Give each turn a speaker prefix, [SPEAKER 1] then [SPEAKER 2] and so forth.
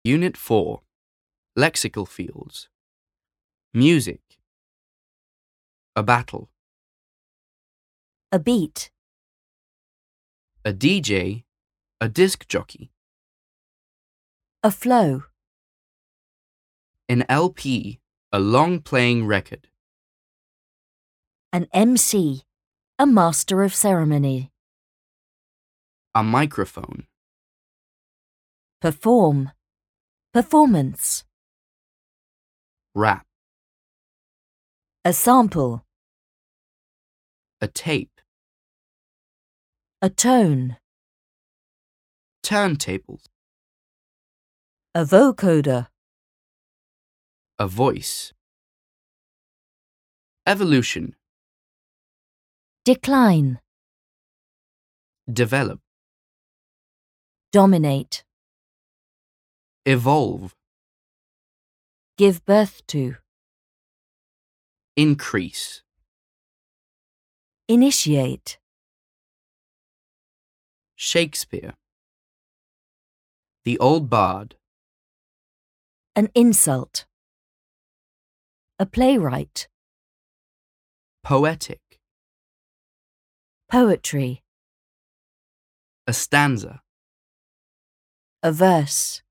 [SPEAKER 1] Unit 4. Lexical fields. Music. A battle.
[SPEAKER 2] A beat.
[SPEAKER 1] A DJ. A disc jockey.
[SPEAKER 2] A flow.
[SPEAKER 1] An LP. A long-playing record.
[SPEAKER 2] An MC. A master of ceremony.
[SPEAKER 1] A microphone.
[SPEAKER 2] Perform. Performance.
[SPEAKER 1] Rap.
[SPEAKER 2] A sample.
[SPEAKER 1] A tape.
[SPEAKER 2] A tone.
[SPEAKER 1] Turntables.
[SPEAKER 2] A vocoder.
[SPEAKER 1] A voice. Evolution.
[SPEAKER 2] Decline.
[SPEAKER 1] Develop.
[SPEAKER 2] Dominate.
[SPEAKER 1] Evolve.
[SPEAKER 2] Give birth to.
[SPEAKER 1] Increase.
[SPEAKER 2] Initiate.
[SPEAKER 1] Shakespeare. The Old Bard.
[SPEAKER 2] An insult. A playwright.
[SPEAKER 1] Poetic.
[SPEAKER 2] Poetry.
[SPEAKER 1] A stanza.
[SPEAKER 2] A verse.